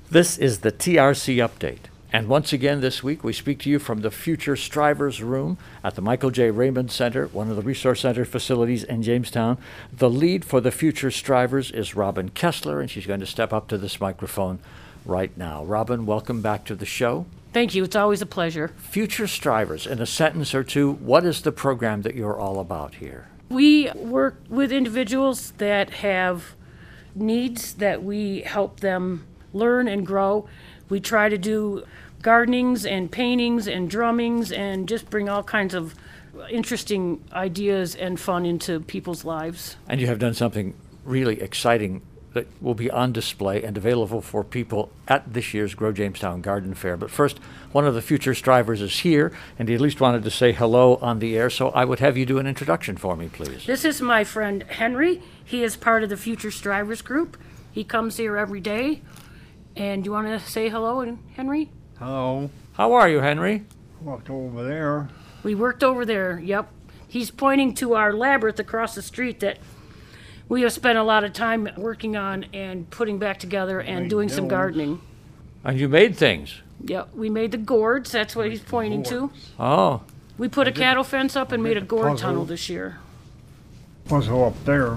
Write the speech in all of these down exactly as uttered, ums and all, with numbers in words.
This is the T R C Update. And once again this week, we speak to you from the Future Strivers Room at the Michael J. Raymond Center, one of the Resource Center facilities in Jamestown. The lead for the Future Strivers is Robin Kessler, and she's going to step up to this microphone right now. Robin, welcome back to the show. Thank you. It's always a pleasure. Future Strivers, in a sentence or two, what is the program that you're all about here? We work with individuals that have needs that we help them learn and grow. We try to do gardenings and paintings and drummings and just bring all kinds of interesting ideas and fun into people's lives. And you have done something really exciting that will be on display and available for people at this year's Grow Jamestown Garden Fair. But first, one of the Future Strivers is here, and he at least wanted to say hello on the air, so I would have you do an introduction for me, please. This is my friend Henry. He is part of the Future Strivers group. He comes here every day. And you want to say hello, Henry? Hello. How are you, Henry? Walked over there. We worked over there, yep. He's pointing to our labyrinth across the street that we have spent a lot of time working on and putting back together and Made doing some those. gardening. And you made things. Yep, we made the gourds, that's what he's pointing to. Oh. We put a cattle fence up and made a the gourd puzzle. tunnel this year. Puzzle up there.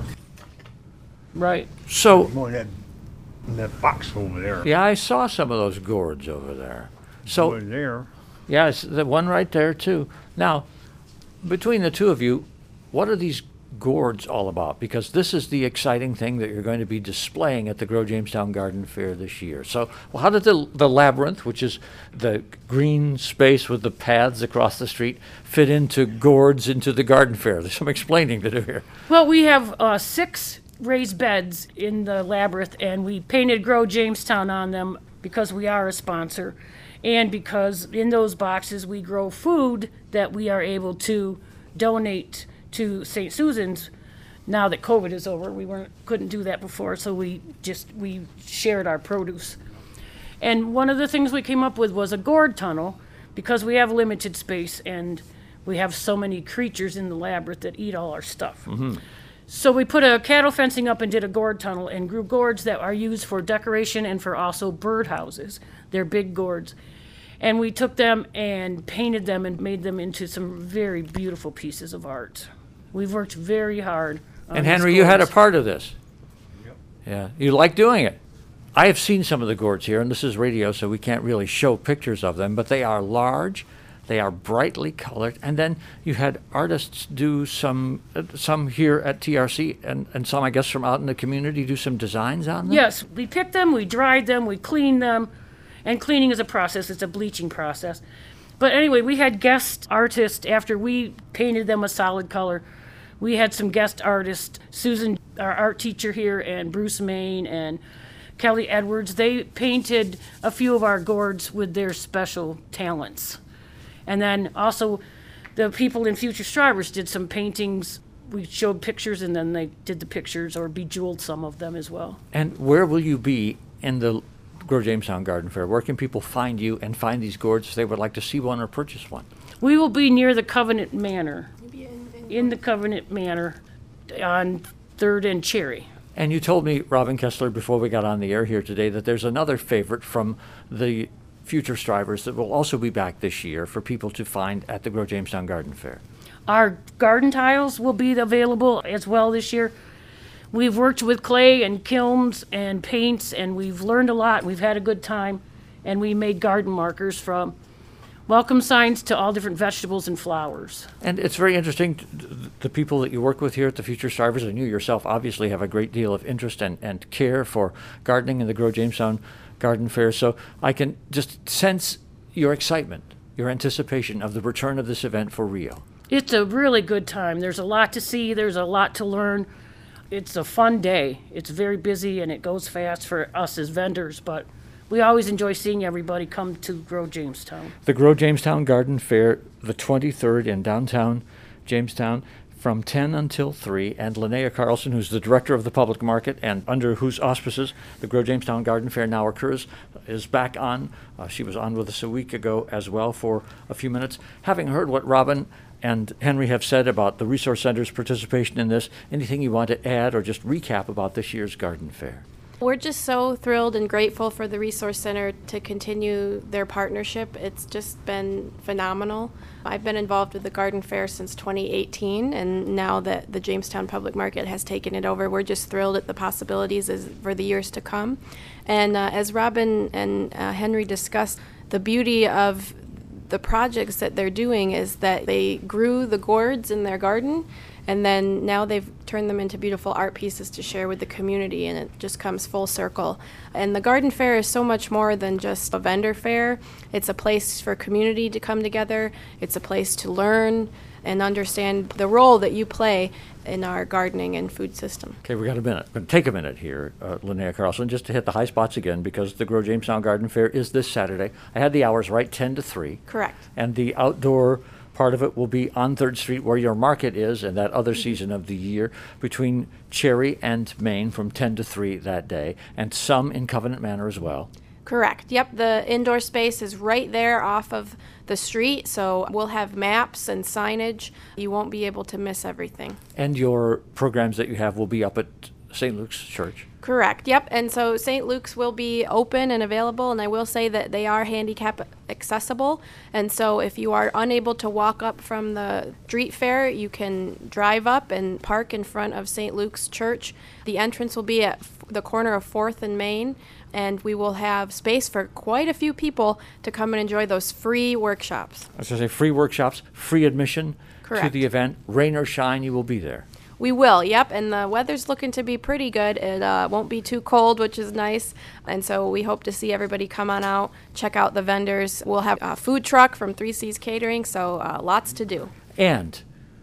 Right. So, Boy, that, that box over there. yeah, I saw some of those gourds over there. So, Over there. yeah, it's the one right there, too. Now, between the two of you, what are these gourds all about? Because this is the exciting thing that you're going to be displaying at the Grow Jamestown Garden Fair this year. So, well, how did the, the labyrinth, which is the green space with the paths across the street, fit into gourds into the garden fair? There's some explaining to do here. Well, we have uh, six raised beds in the labyrinth, and we painted Grow Jamestown on them because we are a sponsor, and because in those boxes we grow food that we are able to donate to Saint Susan's. Now that COVID is over, we weren't couldn't do that before, so we just we shared our produce. And one of the things we came up with was a gourd tunnel, because we have limited space and we have so many creatures in the labyrinth that eat all our stuff. Mm-hmm. So we put a cattle fencing up and did a gourd tunnel and grew gourds that are used for decoration and for also bird houses. They're big gourds. And we took them and painted them and made them into some very beautiful pieces of art. We've worked very hard on And these Henry, you had a gourds. part of this. Yep. Yeah, you like doing it. I have seen some of the gourds here, and this is radio, so we can't really show pictures of them, but they are large, they are brightly colored, and then you had artists do some, uh, some here at T R C, and, and some, I guess, from out in the community, do some designs on them? Yes, we picked them, we dried them, we cleaned them, and cleaning is a process, it's a bleaching process. But anyway, we had guest artists after we painted them a solid color. We had some guest artists, Susan, our art teacher here, and Bruce Main and Kelly Edwards. They painted a few of our gourds with their special talents. And then also the people in Future Strivers did some paintings. We showed pictures and then they did the pictures or bejeweled some of them as well. And where will you be in the Grow Jamestown Garden Fair? Where can people find you and find these gourds if they would like to see one or purchase one? We will be near the Covenant Manor, in the Covenant Manor on third and Cherry. And you told me, Robin Kessler, before we got on the air here today, that there's another favorite from the Future Strivers that will also be back this year for people to find at the Grow Jamestown Garden Fair. Our garden tiles will be available as well this year. We've worked with clay and kilns and paints, and we've learned a lot. We've had a good time, and we made garden markers from welcome signs to all different vegetables and flowers. And it's very interesting, t- t- the people that you work with here at the Future Strivers, and you yourself obviously have a great deal of interest and, and care for gardening in the Grow Jamestown Garden Fair. So I can just sense your excitement, your anticipation of the return of this event for Rio. It's a really good time. There's a lot to see. There's a lot to learn. It's a fun day. It's very busy and it goes fast for us as vendors, but we always enjoy seeing everybody come to Grow Jamestown. The Grow Jamestown Garden Fair, the twenty-third in downtown Jamestown, from ten until three. And Linnea Carlson, who's the director of the public market and under whose auspices the Grow Jamestown Garden Fair now occurs, is back on. Uh, she was on with us a week ago as well for a few minutes. Having heard what Robin and Henry have said about the Resource Center's participation in this, anything you want to add or just recap about this year's garden fair? We're just so thrilled and grateful for the Resource Center to continue their partnership. It's just been phenomenal. I've been involved with the Garden Fair since twenty eighteen, and now that the Jamestown Public Market has taken it over, we're just thrilled at the possibilities as, for the years to come. And uh, as Robin and uh, Henry discussed, the beauty of the projects that they're doing is that they grew the gourds in their garden, and then now they've turned them into beautiful art pieces to share with the community, and it just comes full circle. And the garden fair is so much more than just a vendor fair. It's a place for community to come together. It's a place to learn and understand the role that you play in our gardening and food system. Okay, we got a minute. We're going to take a minute here, uh, Linnea Carlson, just to hit the high spots again, because the Grow Jamestown Garden Fair is this Saturday. I had the hours right, ten to three. Correct. And the outdoor part of it will be on third Street where your market is, and that other season of the year between Cherry and Main from ten to three that day, and some in Covenant Manor as well. Correct. Yep, the indoor space is right there off of the street, so we'll have maps and signage. You won't be able to miss everything. And your programs that you have will be up at Saint Luke's Church. Correct. Yep. And so Saint Luke's will be open and available, and I will say that they are handicap accessible. And so if you are unable to walk up from the street fair, you can drive up and park in front of Saint Luke's Church. The entrance will be at f- the corner of fourth and Main, and we will have space for quite a few people to come and enjoy those free workshops. I was going to say free workshops, free admission to Correct. the event. Rain or shine, you will be there. We will, yep, and the weather's looking to be pretty good. It uh, won't be too cold, which is nice, and so we hope to see everybody come on out, check out the vendors. We'll have a food truck from Three C's Catering, so uh, lots to do. And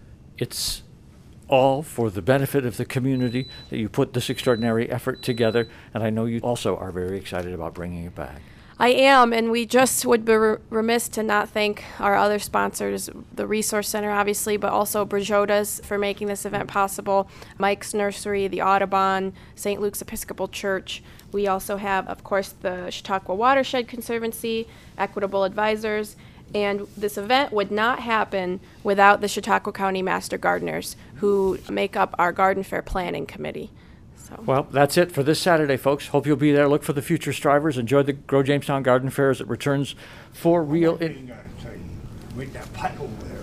it's all for the benefit of the community that you put this extraordinary effort together, and I know you also are very excited about bringing it back. I am, and we just would be re- remiss to not thank our other sponsors, the Resource Center, obviously, but also Brajota's for making this event possible, Mike's Nursery, the Audubon, Saint Luke's Episcopal Church. We also have, of course, the Chautauqua Watershed Conservancy, Equitable Advisors, and this event would not happen without the Chautauqua County Master Gardeners, who make up our Garden Fair Planning Committee. So. Well, that's it for this Saturday, folks. Hope you'll be there. Look for the future strivers. Enjoy the Grow Jamestown Garden Fair as it returns for real. I In- gotta tell you, with that pipe over there.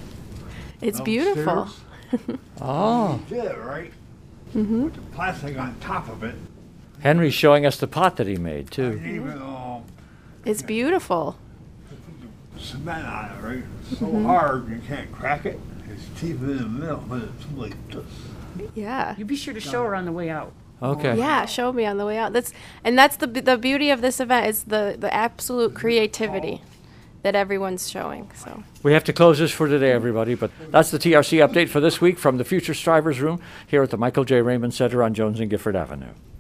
It's beautiful. oh, You did it, right? Mm-hmm. With the plastic on top of it. Henry's showing us the pot that he made, I too. didn't even, um, It's beautiful. put the cement on it, right? It's so hard you can't crack it. It's deep in the middle, but it's like this. Yeah. You be sure to show her on the way out. Okay. Yeah, show me on the way out. That's and that's the the beauty of this event is the the absolute creativity that everyone's showing. So We have to close this for today, everybody, but that's the T R C update for this week from the Future Strivers Room here at the Michael J. Raymond Center on Jones and Gifford Avenue.